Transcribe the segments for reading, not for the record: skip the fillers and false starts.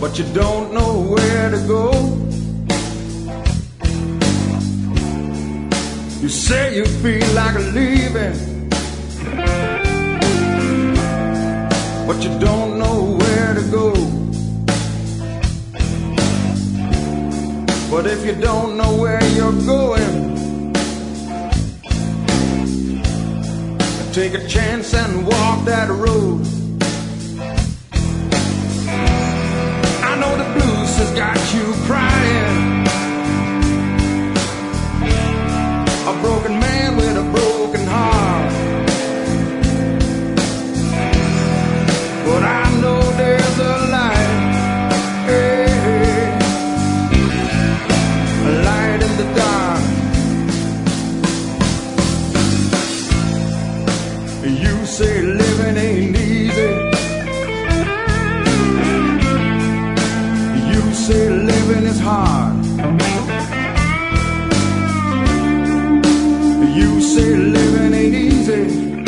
but you don't know where to go. You say you feel like leaving, but you don't know where to go. But if you don't know where you're going, take a chance and walk that road. I know the blues has got you crying, a broken man with a broken heart. But I know there's a light, hey, a light in the dark. You say living ain't easy. You say living is hard. You say living ain't easy.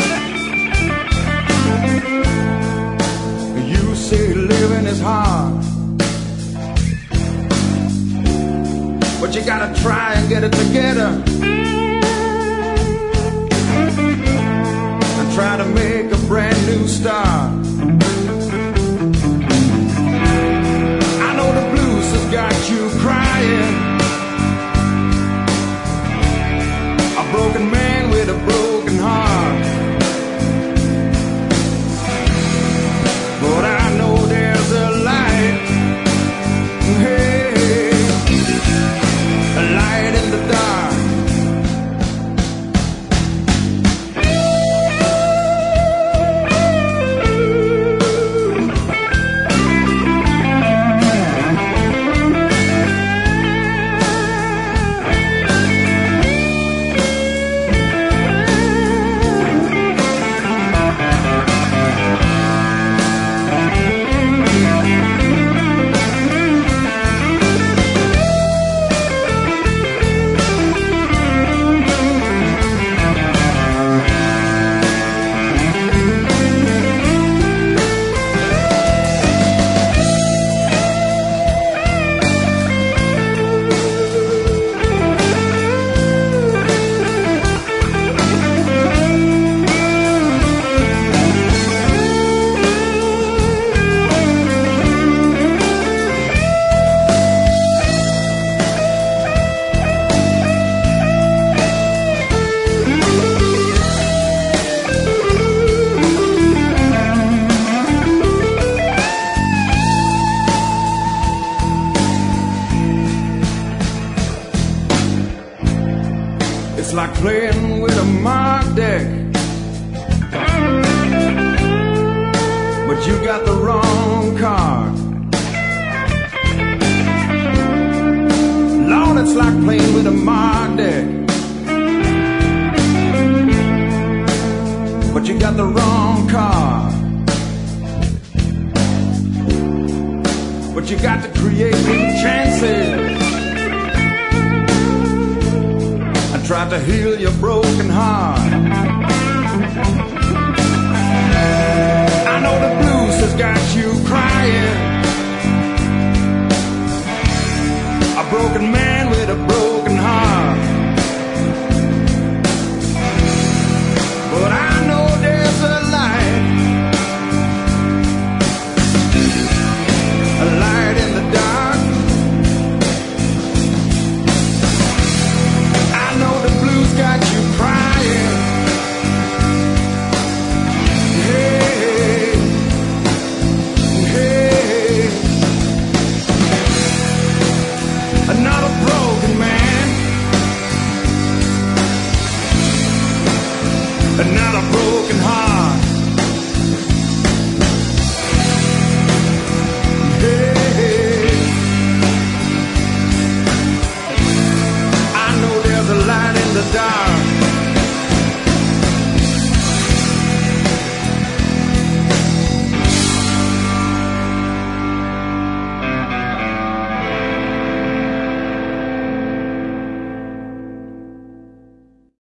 You say living is hard. But you gotta try and get it together. Try to make a brand new start. I know the blues has got you crying, a broken man with a broken heart. But I know there's a light, hey, a light in the dark. It's like playing with a mark deck, but you got the wrong card. Lord, it's like playing with a mark deck, but you got the wrong card. But you got to create new chances, try to heal your broken heart. I know the blues has got you crying, a broken man